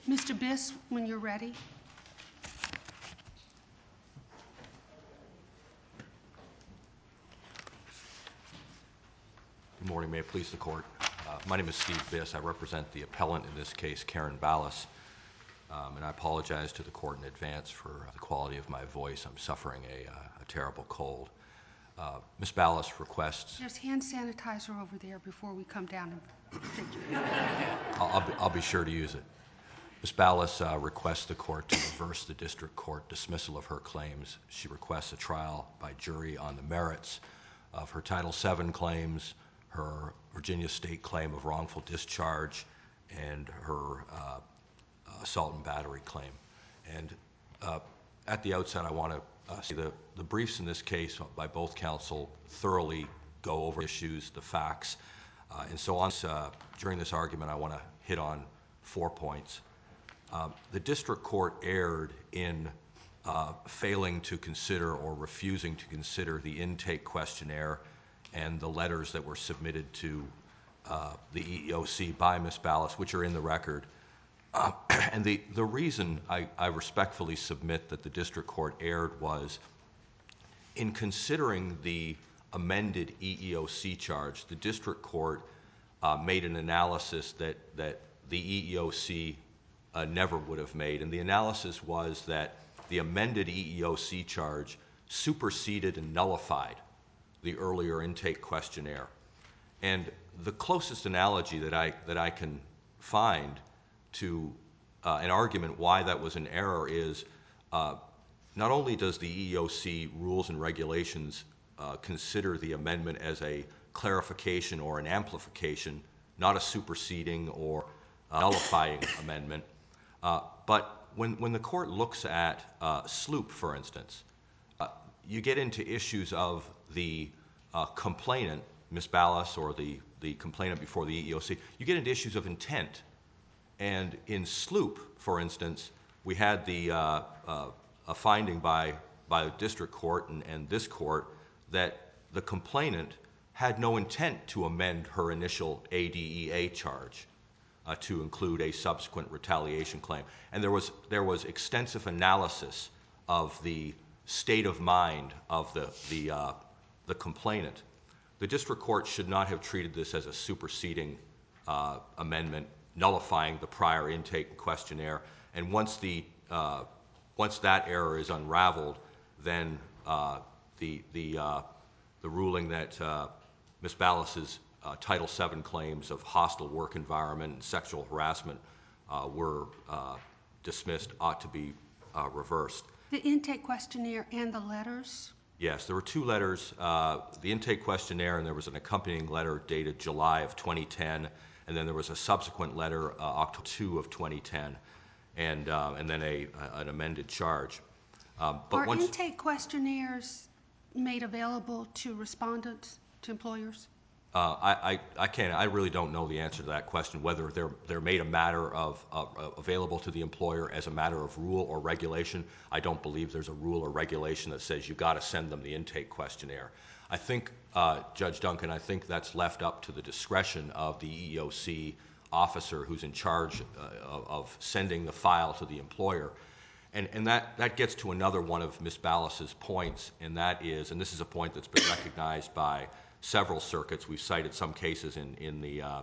Mr. Biss, when you're ready. Good morning. May it please the Court. My name is Steve Biss. I represent the appellant in this case, Karen Ballas, and I apologize to the Court in advance for the quality of my voice. I'm suffering a terrible cold. Ms. Ballas requests... There's hand sanitizer over there before we come down and take you. I'll be sure to use it. Ms. Ballas requests the Court to reverse the District Court dismissal of her claims. She requests a trial by jury on the merits of her Title VII claims, her Virginia State claim of wrongful discharge, and her assault and battery claim. And at the outset, I want to say the briefs in this case by both counsel thoroughly go over issues, the facts, and so on. During this argument, I want to hit on 4 points. The District Court erred in failing to consider or refusing to consider the intake questionnaire and the letters that were submitted to the EEOC by Ms. Ballas, which are in the record. And the reason I respectfully submit that the District Court erred was in considering the amended EEOC charge, the District Court made an analysis that the EEOC never would have made. And the analysis was that the amended EEOC charge superseded and nullified the earlier intake questionnaire. And the closest analogy that I can find to an argument why that was an error is not only does the EEOC rules and regulations consider the amendment as a clarification or an amplification, not a superseding or nullifying amendment, but when the Court looks at Sloop, for instance, you get into issues of the complainant, Ms. Ballas, or the complainant before the EEOC. You get into issues of intent. And in Sloop, for instance, we had a finding by the District Court and this Court that the complainant had no intent to amend her initial ADEA charge to include a subsequent retaliation claim. And there was extensive analysis of the state of mind of the complainant. The District Court should not have treated this as a superseding amendment, nullifying the prior intake questionnaire. And once that error is unraveled, then the ruling that Ms. Ballas's Title VII claims of hostile work environment and sexual harassment were dismissed ought to be reversed. The intake questionnaire and the letters? Yes, there were two letters, the intake questionnaire, and there was an accompanying letter dated July of 2010, and then there was a subsequent letter, October 2 of 2010, and then an amended charge. Are intake questionnaires made available to respondents, to employers? I can't. I really don't know the answer to that question, whether they're made a matter of available to the employer as a matter of rule or regulation. I don't believe there's a rule or regulation that says you've got to send them the intake questionnaire. I think, Judge Duncan, I think that's left up to the discretion of the EEOC officer who's in charge of sending the file to the employer. And that gets to another one of Ms. Ballas's points, and that is, and this is a point that's been recognized by several circuits, we've cited some cases in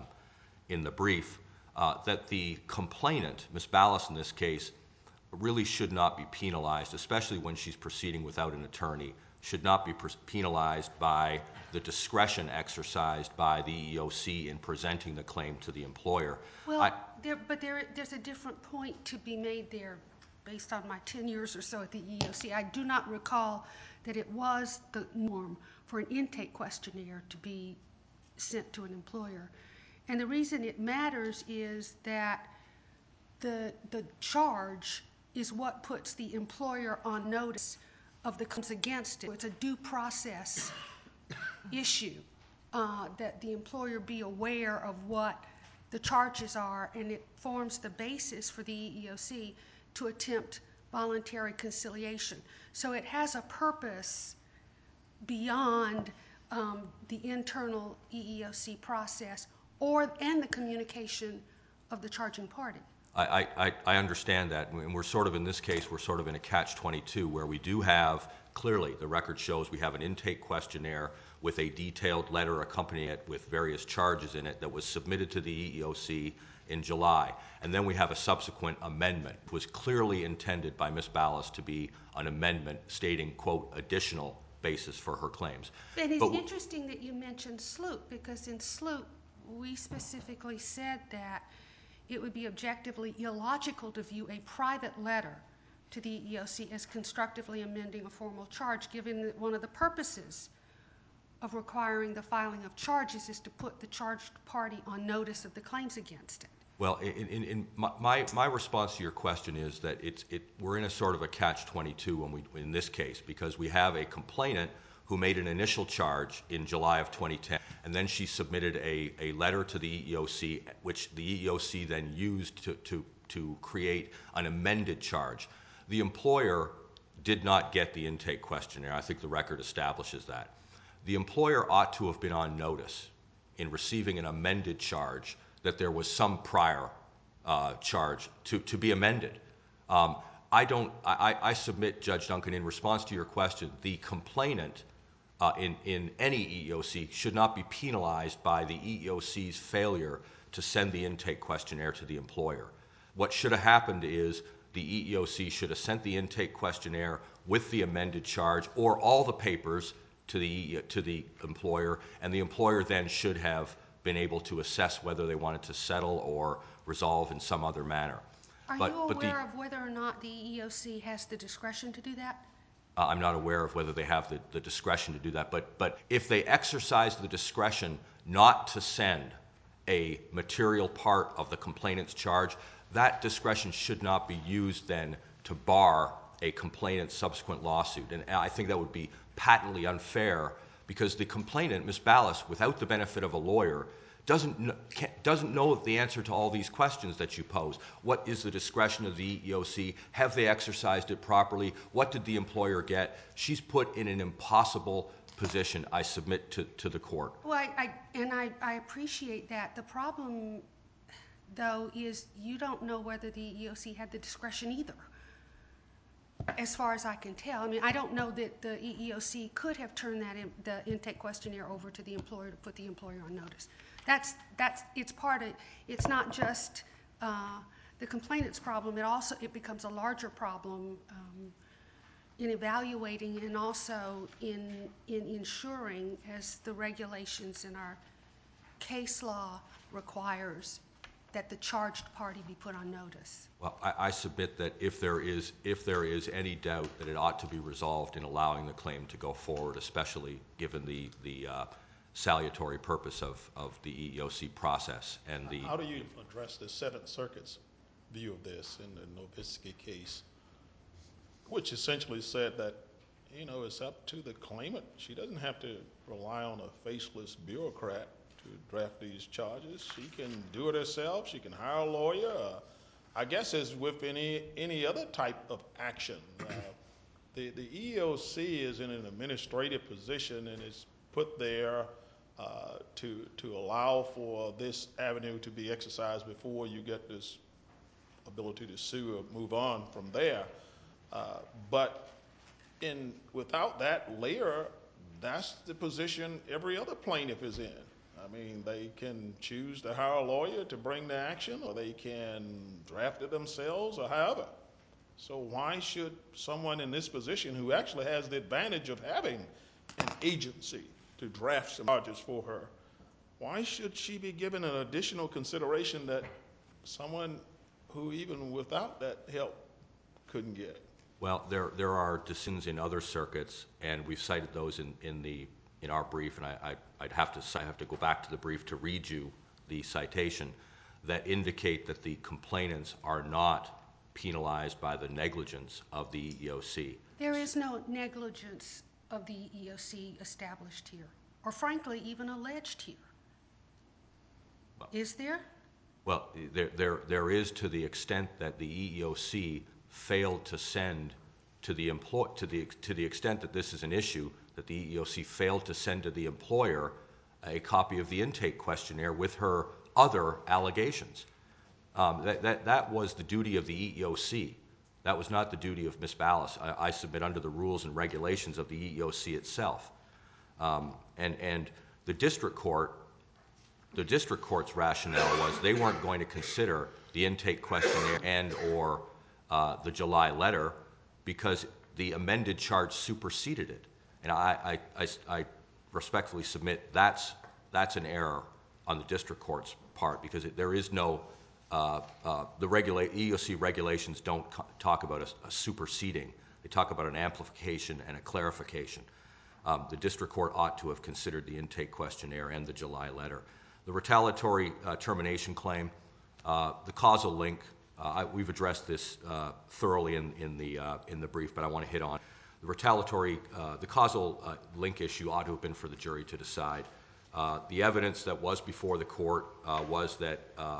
the brief, that the complainant, Ms. Ballas in this case, really should not be penalized, especially when she's proceeding without an attorney, should not be penalized by the discretion exercised by the EEOC in presenting the claim to the employer. Well, there's a different point to be made there based on my 10 years or so at the EEOC. I do not recall that it was the norm for an intake questionnaire to be sent to an employer. And the reason it matters is that the charge is what puts the employer on notice of the claims against it. It's a due process issue that the employer be aware of what the charges are, and it forms the basis for the EEOC to attempt voluntary conciliation. So it has a purpose beyond the internal EEOC process and the communication of the charging party. I understand that, and we're sort of in this case, we're sort of in a catch-22 where we do have, clearly, the record shows we have an intake questionnaire with a detailed letter accompanying it with various charges in it that was submitted to the EEOC in July. And then we have a subsequent amendment. It was clearly intended by Ms. Ballas to be an amendment stating, quote, additional basis for her claims. And it's interesting that you mentioned Sloop, because in Sloop, we specifically said that it would be objectively illogical to view a private letter to the EEOC as constructively amending a formal charge, given that one of the purposes of requiring the filing of charges is to put the charged party on notice of the claims against it. Well, in my response to your question is that we're in a sort of a catch-22 in this case, because we have a complainant who made an initial charge in July of 2010, and then she submitted a letter to the EEOC, which the EEOC then used to create an amended charge. The employer did not get the intake questionnaire. I think the record establishes that. The employer ought to have been on notice in receiving an amended charge that there was some prior charge to be amended. I submit, Judge Duncan, in response to your question, the complainant in any EEOC should not be penalized by the EEOC's failure to send the intake questionnaire to the employer. What should have happened is the EEOC should have sent the intake questionnaire with the amended charge or all the papers to the employer, and the employer then should have been able to assess whether they wanted to settle or resolve in some other manner. Are you aware of whether or not the EEOC has the discretion to do that? I'm not aware of whether they have the discretion to do that, but if they exercise the discretion not to send a material part of the complainant's charge, that discretion should not be used then to bar a complainant's subsequent lawsuit. And I think that would be patently unfair, because the complainant, Ms. Ballas, without the benefit of a lawyer, doesn't know the answer to all these questions that you pose. What is the discretion of the EEOC? Have they exercised it properly? What did the employer get? She's put in an impossible position, I submit to the court. Well, I appreciate that. The problem, though, is you don't know whether the EEOC had the discretion either, as far as I can tell. I mean, I don't know that the EEOC could have turned the intake questionnaire over to the employer to put the employer on notice. It's part of. It's not just the complainant's problem. It becomes a larger problem in evaluating and also in ensuring, as the regulations in our case law requires, that the charged party be put on notice. Well, I submit that if there is any doubt that it ought to be resolved in allowing the claim to go forward, especially given the salutary purpose of the EEOC process and the. How do you address the Seventh Circuit's view of this in the Nowitzki case, which essentially said that, it's up to the claimant. She doesn't have to rely on a faceless bureaucrat to draft these charges. She can do it herself. She can hire a lawyer. I guess as with any other type of action, the EEOC is in an administrative position and is put there to allow for this avenue to be exercised before you get this ability to sue or move on from there. But without that layer, that's the position every other plaintiff is in. I mean, they can choose to hire a lawyer to bring the action, or they can draft it themselves, or however. So why should someone in this position, who actually has the advantage of having an agency to draft some charges for her, why should she be given an additional consideration that someone who even without that help couldn't get? Well, there are decisions in other circuits, and we've cited those in our brief, and I have to go back to the brief to read you the citation, that indicate that the complainants are not penalized by the negligence of the EEOC. There is no negligence of the EEOC established here, or frankly, even alleged here. Is there? Well, there is, to the extent that the EEOC failed to send to the extent that this is an issue, that the EEOC failed to send to the employer a copy of the intake questionnaire with her other allegations. That was the duty of the EEOC. That was not the duty of Ms. Ballas. I submit under the rules and regulations of the EEOC itself. And the district court's rationale was they weren't going to consider the intake questionnaire and or the July letter because the amended charge superseded it. And I respectfully submit that's an error on the district court's part because there is no EEOC regulations don't talk about a superseding. They talk about an amplification and a clarification. The district court ought to have considered the intake questionnaire and the July letter. The retaliatory termination claim, the causal link, we've addressed this thoroughly in the brief, but I want to hit on the causal link issue ought to have been for the jury to decide. The evidence that was before the court was that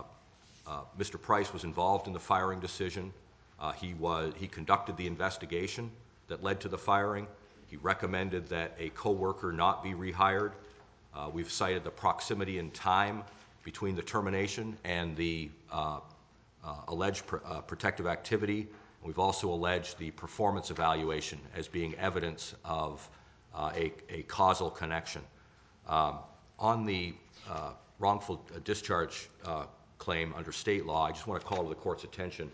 Mr. Price was involved in the firing decision. He conducted the investigation that led to the firing. He recommended that a coworker not be rehired. We've cited the proximity in time between the termination and the alleged protective activity. We've also alleged the performance evaluation as being evidence of a causal connection. On the wrongful discharge claim under state law, I just want to call to the court's attention,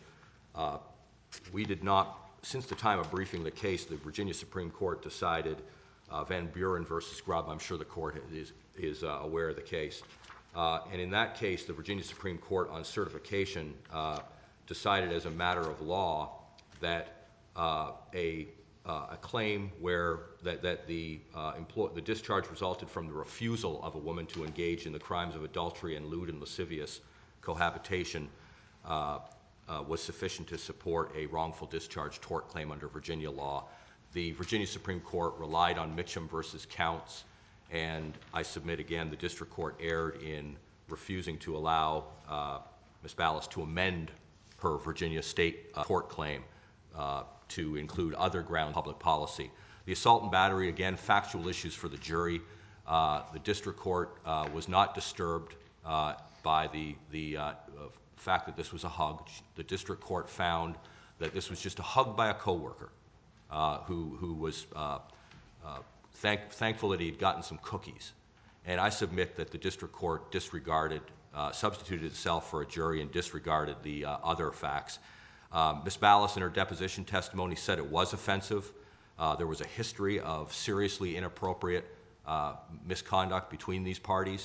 we did not, since the time of briefing the case, the Virginia Supreme Court decided Van Buren versus Grubb. I'm sure the court is aware of the case. And in that case, the Virginia Supreme Court on certification decided as a matter of law that a claim where the discharge resulted from the refusal of a woman to engage in the crimes of adultery and lewd and lascivious cohabitation was sufficient to support a wrongful discharge tort claim under Virginia law. The Virginia Supreme Court relied on Mitchum versus Counts, and I submit again the district court erred in refusing to allow Ms. Ballas to amend her Virginia state tort claim to include other ground public policy. The assault and battery, again, factual issues for the jury. The district court was not disturbed by the fact that this was a hug. The district court found that this was just a hug by a coworker who was thankful that he'd gotten some cookies. And I submit that the district court substituted itself for a jury and disregarded the other facts. Ms. Ballas in her deposition testimony said it was offensive. There was a history of seriously inappropriate misconduct between these parties.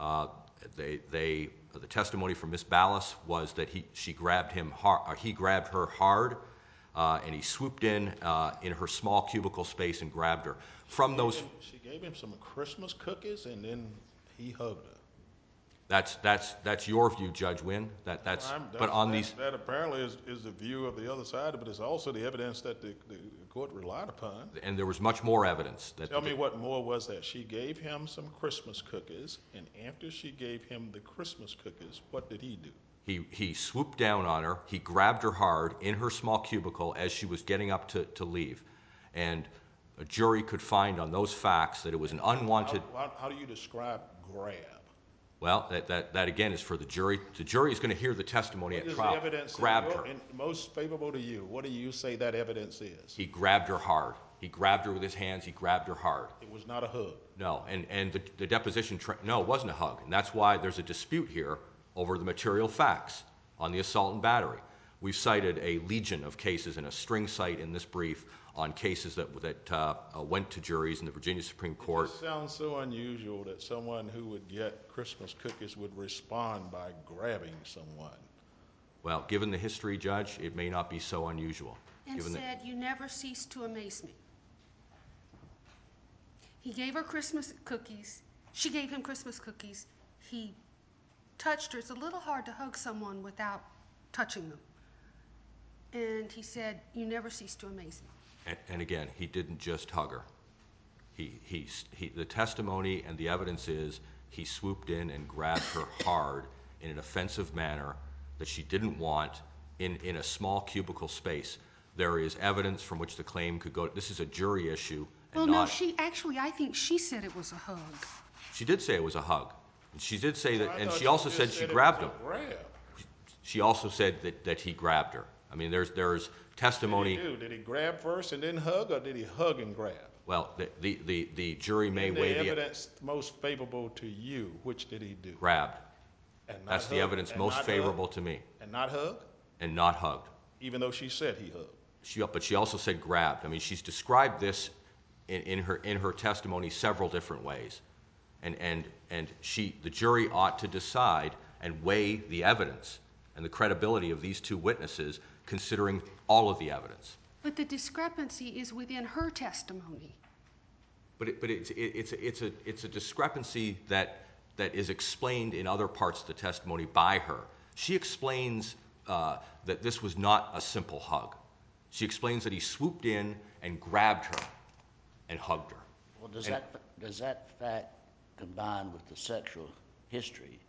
The testimony from Ms. Ballas was that he grabbed her hard, and he swooped in her small cubicle space and grabbed her. She gave him some Christmas cookies, and then he hugged her. That's your view, Judge Wynn. That apparently is the view of the other side, but it's also the evidence that the court relied upon. And there was much more evidence. Tell me what more was that. She gave him some Christmas cookies, and after she gave him the Christmas cookies, what did he do? He swooped down on her. He grabbed her hard in her small cubicle as she was getting up to leave. And a jury could find on those facts that it was an unwanted... How do you describe grab? Well, that again is for the jury. The jury is going to hear the testimony at trial. What is the evidence Grabbed her. Most favorable to you? What do you say that evidence is? He grabbed her hard. He grabbed her with his hands. He grabbed her hard. It was not a hug. No, and the deposition... No, it wasn't a hug. And that's why there's a dispute here over the material facts on the assault and battery. We've cited a legion of cases and a string cite in this brief on cases that went to juries in the Virginia Supreme Court. It sounds so unusual that someone who would get Christmas cookies would respond by grabbing someone. Well, given the history, Judge, it may not be so unusual. And said, you never cease to amaze me. He gave her Christmas cookies. She gave him Christmas cookies. He touched her. It's a little hard to hug someone without touching them. And he said, you never cease to amaze me. And again, he didn't just hug her. The testimony and the evidence is he swooped in and grabbed her hard in an offensive manner that she didn't want in a small cubicle space. There is evidence from which the claim could go. This is a jury issue. I think she said it was a hug. She did say it was a hug. She did say that, and she also said she grabbed him. She also said that he grabbed her. I mean, there's testimony. What did he do? Did he grab first and then hug, or did he hug and grab? Well, the jury may weigh the evidence most favorable to you, which did he do? Grabbed. And not That's hug, the evidence and most not favorable hug, to me. And not hug? And not hugged. Even though she said he hugged. But she also said grabbed. I mean, she's described this in her testimony several different ways, and the jury ought to decide and weigh the evidence and the credibility of these two witnesses, considering all of the evidence. But the discrepancy is within her testimony. But it's a discrepancy that is explained in other parts of the testimony by her. She explains that this was not a simple hug. She explains that he swooped in and grabbed her and hugged her. Well, does that fact, combined with the sexual history,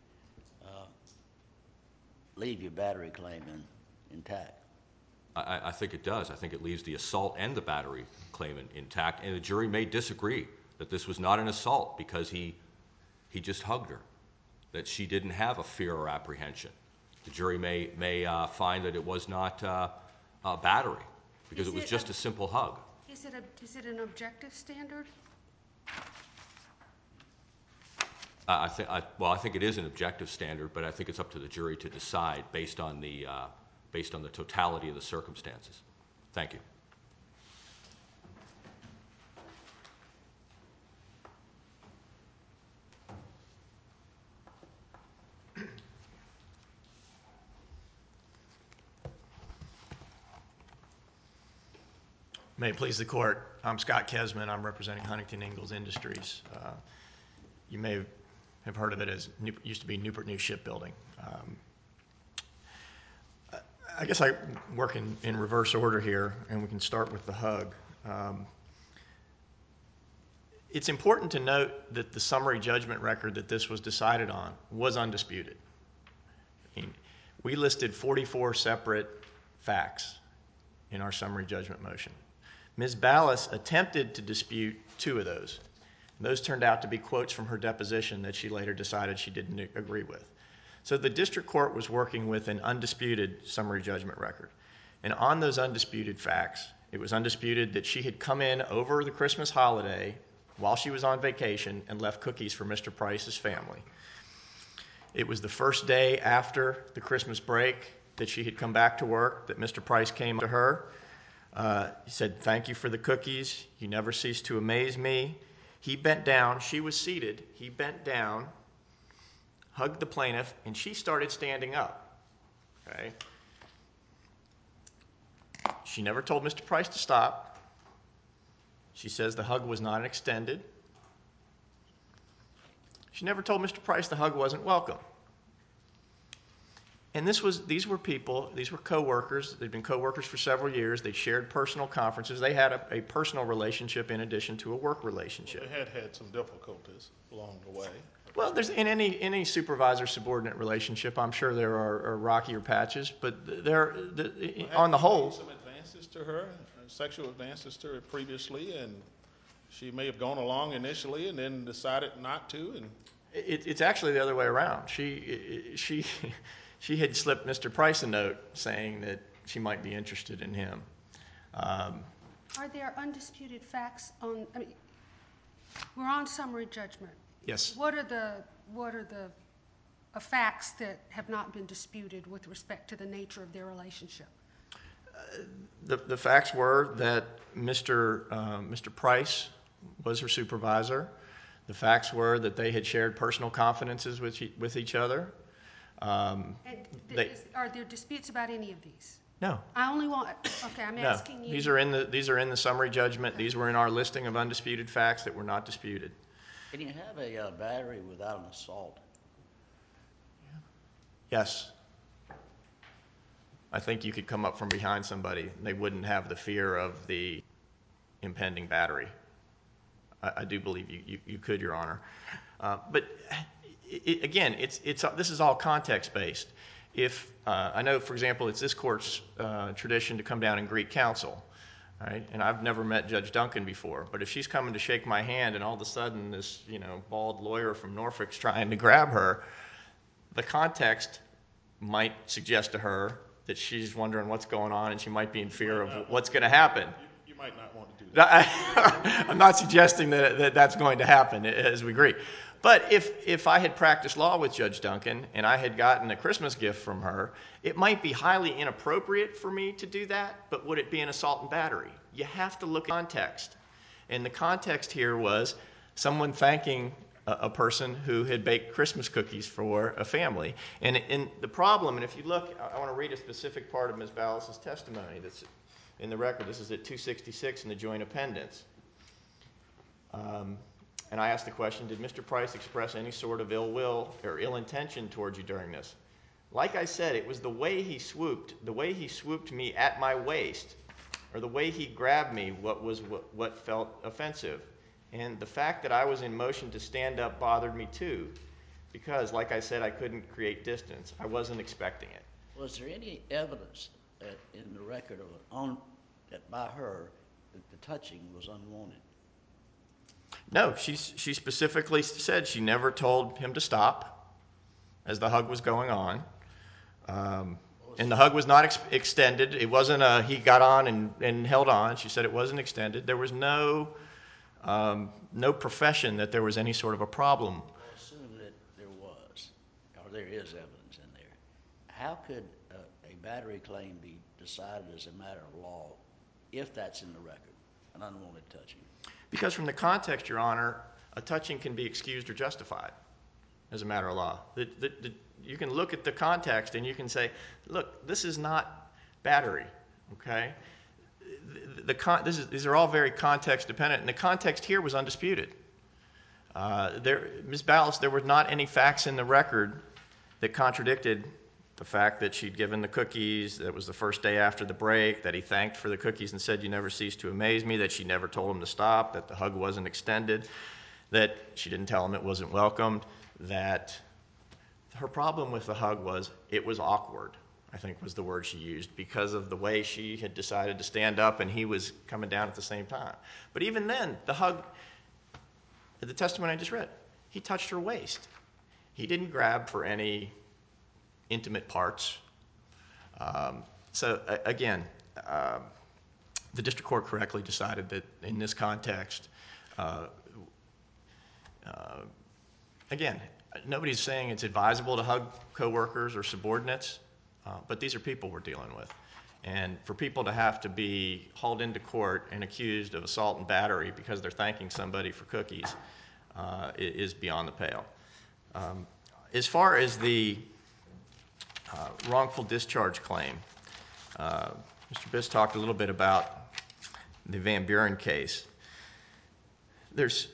leave your battery claim intact? I think it does. I think it leaves the assault and the battery claim intact, and the jury may disagree that this was not an assault because he just hugged her, that she didn't have a fear or apprehension. The jury may find that it was not a battery because it was just a simple hug. Is it an objective standard? I think it is an objective standard, but I think it's up to the jury to decide based on the totality of the circumstances. Thank you. May it please the court. I'm Scott Kesman. I'm representing Huntington Ingalls Industries. You may have heard of it as used to be Newport News Shipbuilding. I guess I work in reverse order here, and we can start with the hug. It's important to note that the summary judgment record that this was decided on was undisputed. We listed 44 separate facts in our summary judgment motion. Ms. Ballas attempted to dispute 2 of those. Those turned out to be quotes from her deposition that she later decided she didn't agree with. So the district court was working with an undisputed summary judgment record. And on those undisputed facts, it was undisputed that she had come in over the Christmas holiday while she was on vacation and left cookies for Mr. Price's family. It was the first day after the Christmas break that she had come back to work that Mr. Price came to her. He said, "Thank you for the cookies. You never cease to amaze me." He bent down. She was seated. He bent down, hugged the plaintiff, and she started standing up. Okay? She never told Mr. Price to stop. She says the hug was not extended. She never told Mr. Price the hug wasn't welcome. And these were people, these were co-workers. They'd been co-workers for several years. They shared personal conferences. They had a personal relationship in addition to a work relationship. Well, they had some difficulties along the way. Well, there's in any supervisor-subordinate relationship, I'm sure there are rockier patches, but on the whole. Some advances to her, sexual advances to her previously, and she may have gone along initially and then decided not to. And it's actually the other way around. She had slipped Mr. Price a note saying that she might be interested in him. Are there undisputed facts on? I mean, we're on summary judgment. Yes. What are the facts that have not been disputed with respect to the nature of their relationship? The facts were that Mr. Price was her supervisor. The facts were that they had shared personal confidences with each other. Are there disputes about any of these? No. I only want. Okay, I'm asking you. These are in the summary judgment. These were in our listing of undisputed facts that were not disputed. Can you have a battery without an assault? Yes. I think you could come up from behind somebody and they wouldn't have the fear of the impending battery. I do believe you could, Your Honor. But again, this is all context-based. If I know, for example, it's this court's tradition to come down and greet counsel, right? And I've never met Judge Duncan before, but if she's coming to shake my hand and all of a sudden this bald lawyer from Norfolk's trying to grab her, the context might suggest to her that she's wondering what's going on and she might be in fear of what's going to happen. You might not want to do that. I'm not suggesting that that's going to happen, as we agree. But if I had practiced law with Judge Duncan and I had gotten a Christmas gift from her, it might be highly inappropriate for me to do that, but would it be an assault and battery? You have to look at context. And the context here was someone thanking a person who had baked Christmas cookies for a family. And the problem, and if you look, I want to read a specific part of Ms. Ballas' testimony that's in the record. This is at 266 in the joint appendix. And I asked the question, did Mr. Price express any sort of ill will or ill intention towards you during this? Like I said, it was the way he swooped me at my waist, or the way he grabbed me, what felt offensive. And the fact that I was in motion to stand up bothered me too, because, like I said, I couldn't create distance. I wasn't expecting it. Was there any evidence in the record that by her that the touching was unwanted? No, she specifically said she never told him to stop as the hug was going on. And the hug was not extended. It wasn't he got on and held on. She said it wasn't extended. There was no profession that there was any sort of a problem. Well, assume that there was, or there is evidence in there. How could a battery claim be decided as a matter of law if that's in the record, an unwanted touching? Because from the context, Your Honor, a touching can be excused or justified as a matter of law. You can look at the context and you can say, look, this is not battery, okay? These are all very context dependent, and the context here was undisputed. Ms. Ballas, there were not any facts in the record that contradicted the fact that she'd given the cookies, that it was the first day after the break, that he thanked for the cookies and said, you never cease to amaze me, that she never told him to stop, that the hug wasn't extended, that she didn't tell him it wasn't welcomed, that her problem with the hug was it was awkward, I think was the word she used, because of the way she had decided to stand up and he was coming down at the same time. But even then, the hug, the testimony I just read, he touched her waist. He didn't grab for any intimate parts. So again, the district court correctly decided that in this context, again, nobody's saying it's advisable to hug coworkers or subordinates, but these are people we're dealing with. And for people to have to be hauled into court and accused of assault and battery because they're thanking somebody for cookies is beyond the pale. As far as the wrongful discharge claim, Mr. Biss talked a little bit about the Van Buren case. There's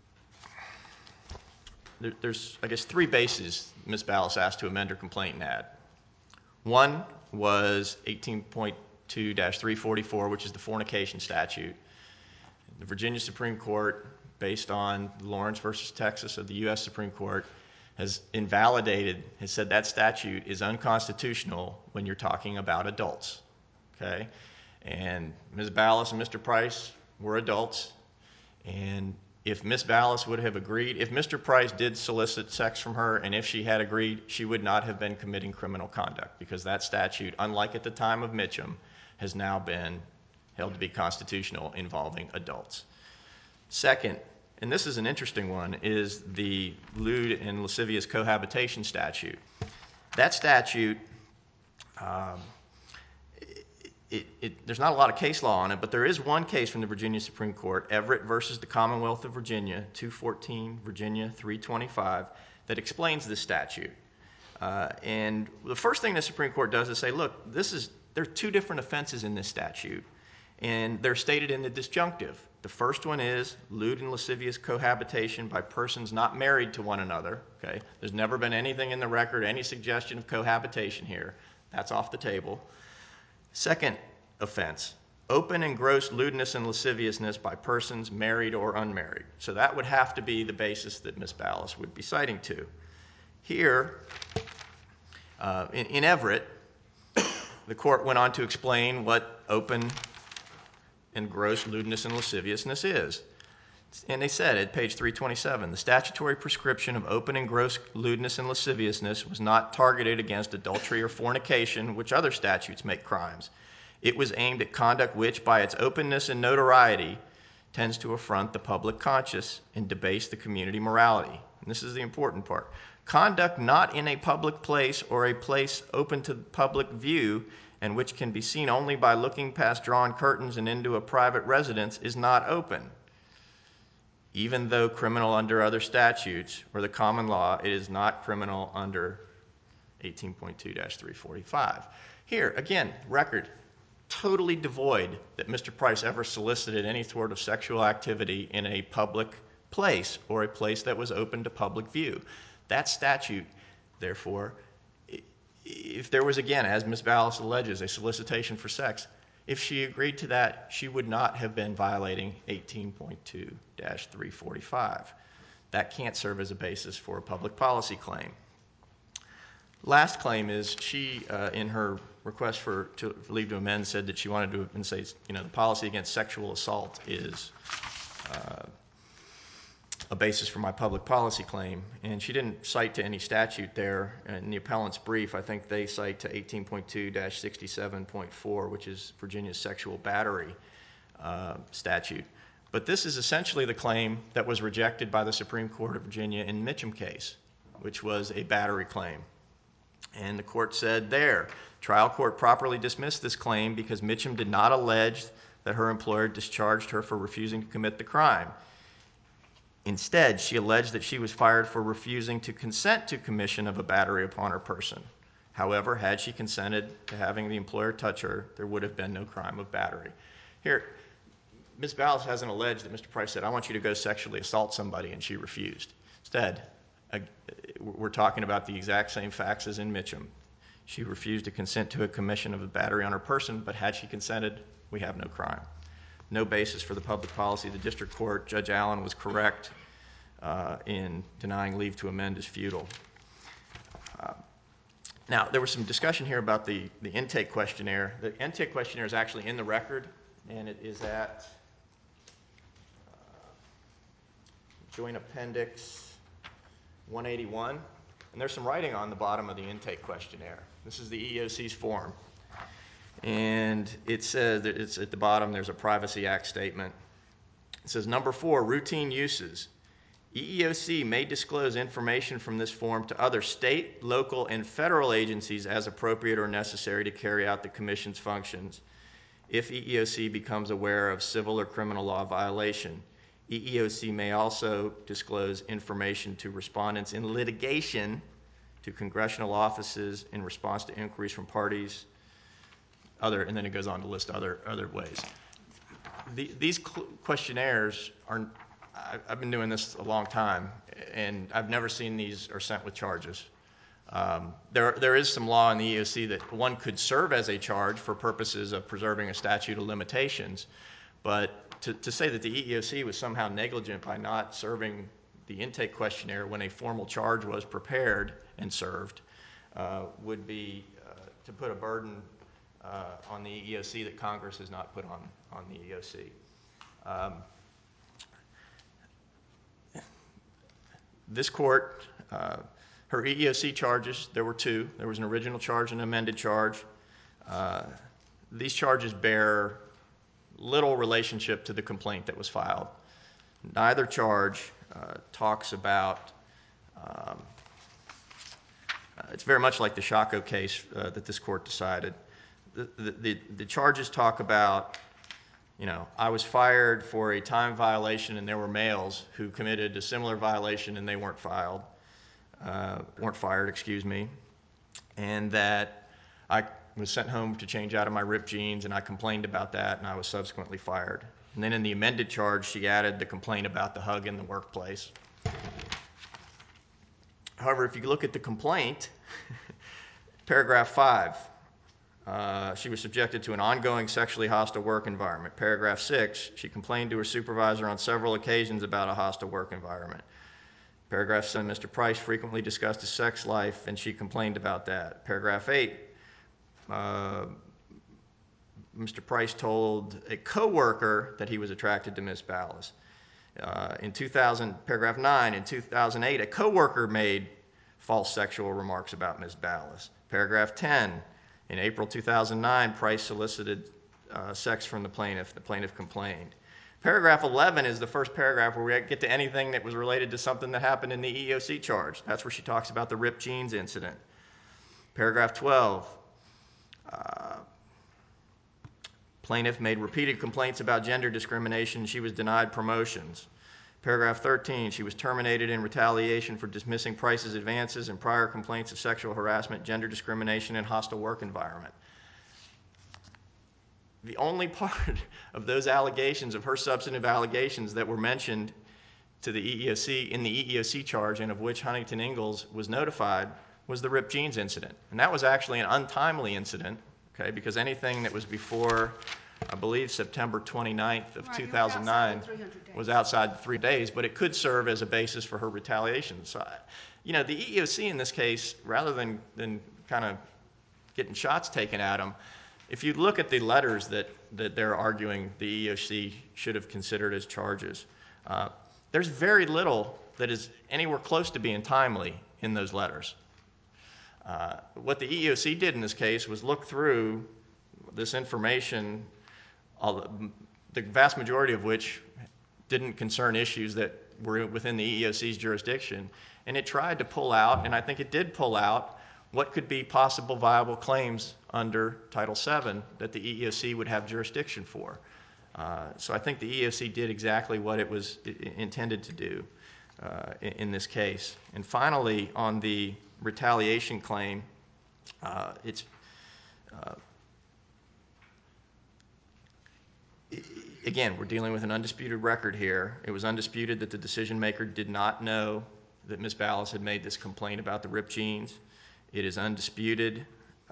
I guess, three bases Ms. Ballas asked to amend her complaint and add. One was 18.2-344, which is the fornication statute. The Virginia Supreme Court, based on Lawrence versus Texas of the U.S. Supreme Court, has said that statute is unconstitutional when you're talking about adults. Okay? And Ms. Ballas and Mr. Price were adults, and if Ms. Ballas would have agreed, if Mr. Price did solicit sex from her, and if she had agreed, she would not have been committing criminal conduct, because that statute, unlike at the time of Mitchum, has now been held to be constitutional involving adults. Second, and this is an interesting one, is the lewd and lascivious cohabitation statute. That statute, there's not a lot of case law on it, but there is one case from the Virginia Supreme Court, Everett versus the Commonwealth of Virginia, 214 Virginia 325, that explains this statute. And the first thing the Supreme Court does is say, look, there are two different offenses in this statute, and they're stated in the disjunctive. The first one is lewd and lascivious cohabitation by persons not married to one another. Okay? There's never been anything in the record, any suggestion of cohabitation here. That's off the table. Second offense, open and gross lewdness and lasciviousness by persons married or unmarried. So that would have to be the basis that Ms. Ballas would be citing to. Here, in Everett, the court went on to explain what open and gross lewdness and lasciviousness is. And they said at page 327, the statutory prescription of open and gross lewdness and lasciviousness was not targeted against adultery or fornication, which other statutes make crimes. It was aimed at conduct which, by its openness and notoriety, tends to affront the public conscience and debase the community morality. And this is the important part. Conduct not in a public place or a place open to public view and which can be seen only by looking past drawn curtains and into a private residence is not open. Even though criminal under other statutes or the common law, it is not criminal under 18.2-345. Here, again, record totally devoid that Mr. Price ever solicited any sort of sexual activity in a public place or a place that was open to public view. That statute, therefore, if there was, again, as Ms. Ballas alleges, a solicitation for sex, if she agreed to that, she would not have been violating 18.2-345. That can't serve as a basis for a public policy claim. Last claim is she, in her request for leave to amend, said that she wanted to say, the policy against sexual assault is a basis for my public policy claim. And she didn't cite to any statute there. In the appellant's brief, I think they cite to 18.2-67.4, which is Virginia's sexual battery statute. But this is essentially the claim that was rejected by the Supreme Court of Virginia in Mitchum case, which was a battery claim. And the court said there, trial court properly dismissed this claim because Mitchum did not allege that her employer discharged her for refusing to commit the crime. Instead, she alleged that she was fired for refusing to consent to commission of a battery upon her person. However, had she consented to having the employer touch her, there would have been no crime of battery. Here, Ms. Ballas hasn't alleged that Mr. Price said, I want you to go sexually assault somebody, and she refused. Instead, we're talking about the exact same facts as in Mitchum. She refused to consent to a commission of a battery on her person, but had she consented, we have no crime. No basis for the public policy. The district court, Judge Allen, was correct in denying leave to amend is futile. Now, there was some discussion here about the intake questionnaire. The intake questionnaire is actually in the record, and it is at Joint Appendix 181. And there's some writing on the bottom of the intake questionnaire. This is the EEOC's form. And it says that it's at the bottom, there's a Privacy Act statement. It says, number 4, routine uses. EEOC may disclose information from this form to other state, local, and federal agencies as appropriate or necessary to carry out the Commission's functions. If EEOC becomes aware of civil or criminal law violation, EEOC may also disclose information to respondents in litigation, to congressional offices in response to inquiries from parties, and then it goes on to list other ways. These questionnaires are, I've been doing this a long time, and I've never seen these are sent with charges. There is some law in the EEOC that one could serve as a charge for purposes of preserving a statute of limitations, but to say that the EEOC was somehow negligent by not serving the intake questionnaire when a formal charge was prepared and served would be to put a burden on the EEOC that Congress has not put on the EEOC. This court, her EEOC charges, there were 2. There was an original charge and an amended charge. These charges bear little relationship to the complaint that was filed. Neither charge talks about, it's very much like the Shako case that this court decided. The charges talk about, I was fired for a time violation and there were males who committed a similar violation and they weren't fired, and that I was sent home to change out of my ripped jeans and I complained about that and I was subsequently fired. And then in the amended charge, she added the complaint about the hug in the workplace. However, if you look at the complaint, paragraph 5, she was subjected to an ongoing sexually hostile work environment. Paragraph 6, she complained to her supervisor on several occasions about a hostile work environment. Paragraph 7, Mr. Price frequently discussed his sex life and she complained about that. Paragraph 8, Mr. Price told a coworker that he was attracted to Ms. Ballas. In 2000, paragraph 9, in 2008, a coworker made false sexual remarks about Ms. Ballas. Paragraph 10, in April 2009, Price solicited sex from the plaintiff. The plaintiff complained. Paragraph 11 is the first paragraph where we get to anything that was related to something that happened in the EEOC charge. That's where she talks about the ripped jeans incident. Paragraph 12, plaintiff made repeated complaints about gender discrimination. She was denied promotions. Paragraph 13, she was terminated in retaliation for dismissing Price's advances and prior complaints of sexual harassment, gender discrimination, and hostile work environment. The only part of those allegations, of her substantive allegations that were mentioned to the EEOC in the EEOC charge and of which Huntington Ingalls was notified was the ripped jeans incident. And that was actually an untimely incident, okay, because anything that was before, I believe, September 29th of 2009 was outside the 3 days, but it could serve as a basis for her retaliation. So, the EEOC in this case, rather than kind of getting shots taken at them, if you look at the letters that they're arguing the EEOC should have considered as charges, there's very little that is anywhere close to being timely in those letters. What the EEOC did in this case was look through this information, the vast majority of which didn't concern issues that were within the EEOC's jurisdiction, and it tried to pull out, and I think it did pull out, what could be possible viable claims under Title VII that the EEOC would have jurisdiction for. So I think the EEOC did exactly what it was intended to do in this case. And finally, on the retaliation claim, again, we're dealing with an undisputed record here. It was undisputed that the decision maker did not know that Ms. Ballas had made this complaint about the ripped jeans. It is undisputed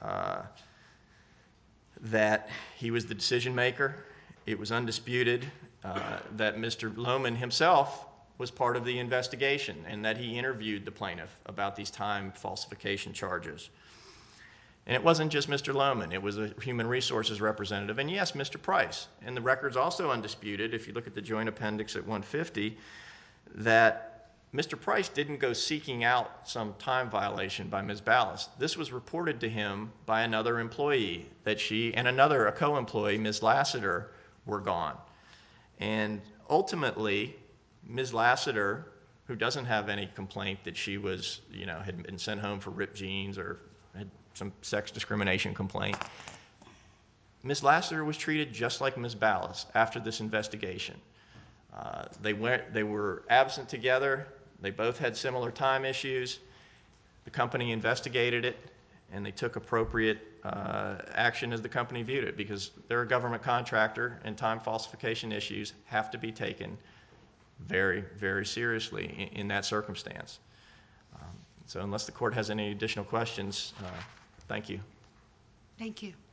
that he was the decision maker. It was undisputed that Mr. Lohman himself was part of the investigation and that he interviewed the plaintiff about these time falsification charges. And it wasn't just Mr. Lohman. It was a human resources representative, and yes, Mr. Price. And the record's also undisputed, if you look at the joint appendix at 150, that Mr. Price didn't go seeking out some time violation by Ms. Ballas. This was reported to him by another employee, that she and a co-employee, Ms. Lassiter, were gone. And ultimately, Ms. Lassiter, who doesn't have any complaint that she was, had been sent home for ripped jeans or had some sex discrimination complaint, Ms. Lassiter was treated just like Ms. Ballas after this investigation. They were absent together. They both had similar time issues. The company investigated it, and they took appropriate action as the company viewed it, because they're a government contractor, and time falsification issues have to be taken very, very seriously in that circumstance. So unless the court has any additional questions, thank you. Thank you.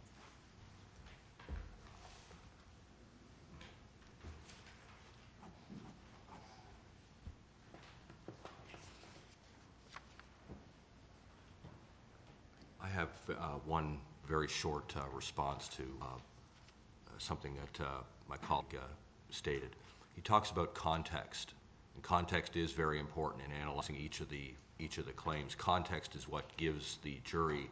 I have one very short response to something that my colleague stated. He talks about context, and context is very important in analyzing each of the claims. Context is what gives the jury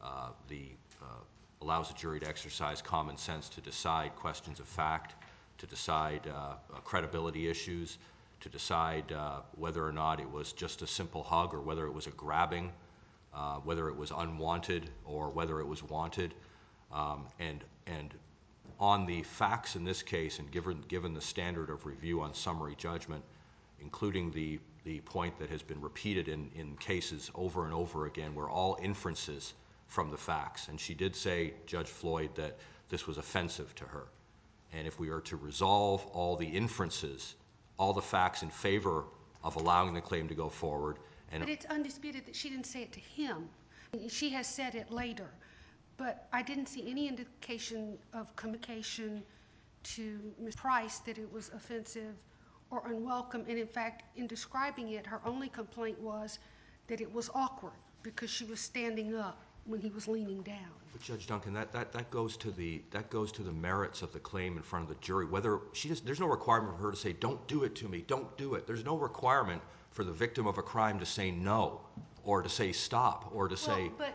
allows the jury to exercise common sense to decide questions of fact, to decide credibility issues, to decide whether or not it was just a simple hug or whether it was a grabbing, whether it was unwanted or whether it was wanted. And on the facts in this case, and given the standard of review on summary judgment, including the point that has been repeated in cases over and over again, were all inferences from the facts. And she did say, Judge Floyd, that this was offensive to her. And if we are to resolve all the inferences, all the facts in favor of allowing the claim to go forward. But it's undisputed that she didn't say it to him. She has said it later. But I didn't see any indication of communication to Ms. Price that it was offensive or unwelcome. And in fact, in describing it, her only complaint was that it was awkward because she was standing up when he was leaning down. But Judge Duncan, that goes to the merits of the claim in front of the jury. There's no requirement for her to say, "Don't do it to me, don't do it." There's no requirement for the victim of a crime to say no, or to say stop, or to say. Well,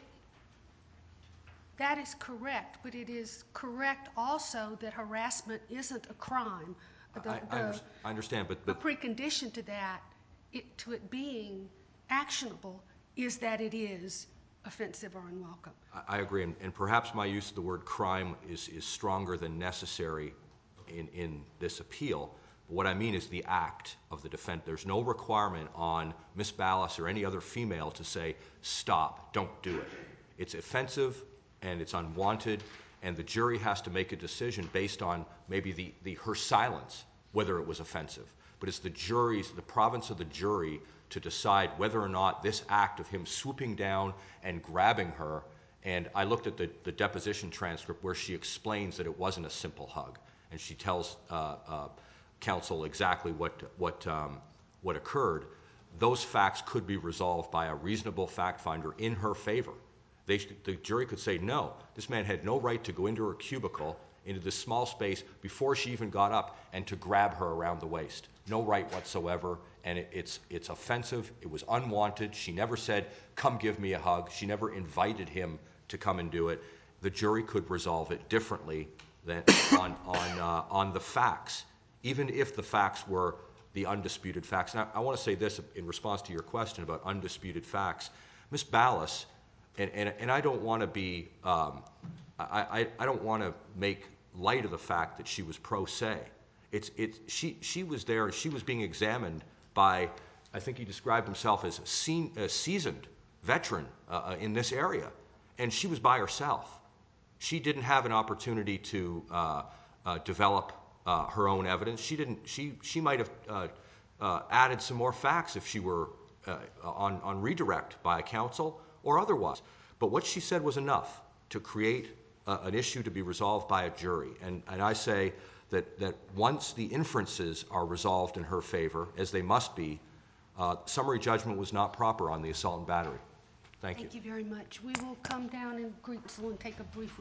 that is correct, but it is correct also that harassment isn't a crime. I understand, but a precondition to that, to it being actionable, is that it is offensive or unwelcome. I agree, and perhaps my use of the word crime is stronger than necessary in this appeal. But what I mean is the act of the defendant. There's no requirement on Ms. Ballas or any other female to say, "Stop, don't do it." It's offensive and it's unwanted, and the jury has to make a decision based on maybe her silence, whether it was offensive. But it's the province of the jury to decide whether or not this act of him swooping down and grabbing her, and I looked at the deposition transcript where she explains that it wasn't a simple hug, and she tells counsel exactly what occurred. Those facts could be resolved by a reasonable fact finder in her favor. The jury could say, no, this man had no right to go into her cubicle, into this small space, before she even got up, and to grab her around the waist. No right whatsoever, and it's offensive. It was unwanted. She never said, "Come give me a hug." She never invited him to come and do it. The jury could resolve it differently than on the facts, even if the facts were the undisputed facts. Now, I want to say this in response to your question about undisputed facts. Ms. Ballas, and I don't want to be, I don't want to make light of the fact that she was pro se. She was there, and she was being examined by, I think he described himself as a seasoned veteran in this area, and she was by herself. She didn't have an opportunity to develop her own evidence. She might have added some more facts if she were on redirect by counsel or otherwise. But what she said was enough to create an issue to be resolved by a jury. And I say that once the inferences are resolved in her favor, as they must be, summary judgment was not proper on the assault and battery. Thank you. Thank you very much. We will come down in Greensville and take a brief